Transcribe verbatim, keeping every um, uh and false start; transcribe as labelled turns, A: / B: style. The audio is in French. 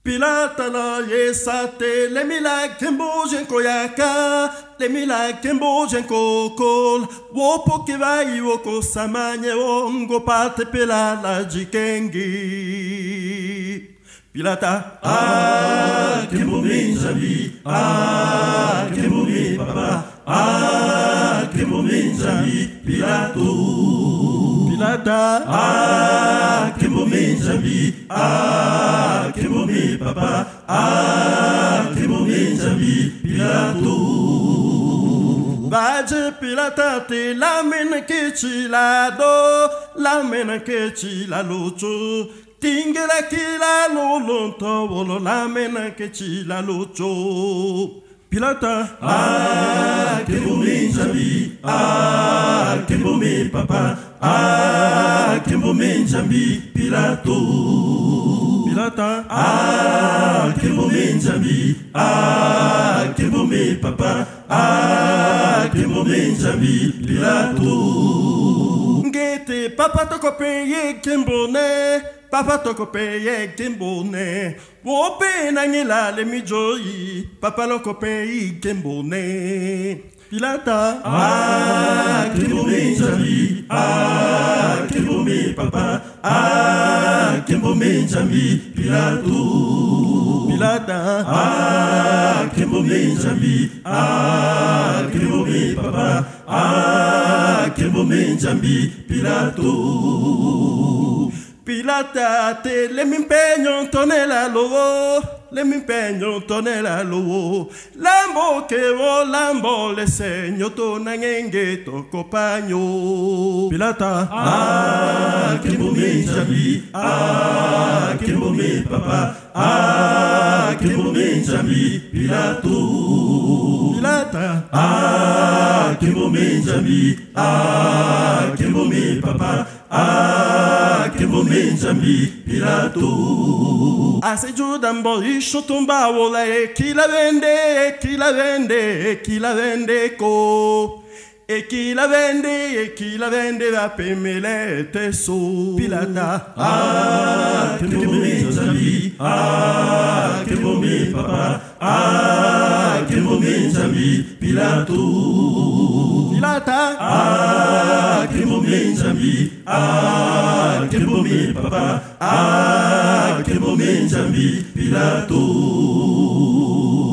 A: Pilata la yesate le mila kembo jenko yaka le mila kembo jenko kol wopo kivai woko samanye ongo pate pela la jikengi Pilata ah kembo minjami ah kembo mi papa ah kembo minjami Pilato Pilata ah kembo minjami ah kembo mi papa ah kembo minjami Pilato Baje Pilata te la mena che ci la do la mena che ci la lucio Tingela che la lolonto volo la mena che ci la lucio Pilata ah kembo minjami ah kembo mi papa ah kembo minjami Pilato Pilata ah kembo minjami ah kembo mi papa ah kembo minjami Pilato Ngete papa toko peye kembone Papa toko peye kembone Wope nangela le mijoi Papa loko peye kembone Pilata ah kembo minjami ah kembo mi papa ah kembo minjami Pilato Pilata ah kembo minjami ah kembo mi papa ah kembo minjami Pilato Pilata te le m'impegno tonela lo le m'impegno tonela lo lambo che vo lambo le segno to nangenge to compagno Pilata ah kembo minjami ah kembo mi papa ah kembo minjami Pilato Pilata ah kembo minjami ah kembo mi papa ah kembo minjami Pilato Ase giudambo isho tumba wola e chi la vende e chi la vende e chi la vende co E chi la vende e chi la vende va per melete su Pilata ah kembo minjami ah kembo mi papa ah kembo minjami Pilato Pilata ah kembo minjami ah kembo mi papa ah kembo minjami Pilato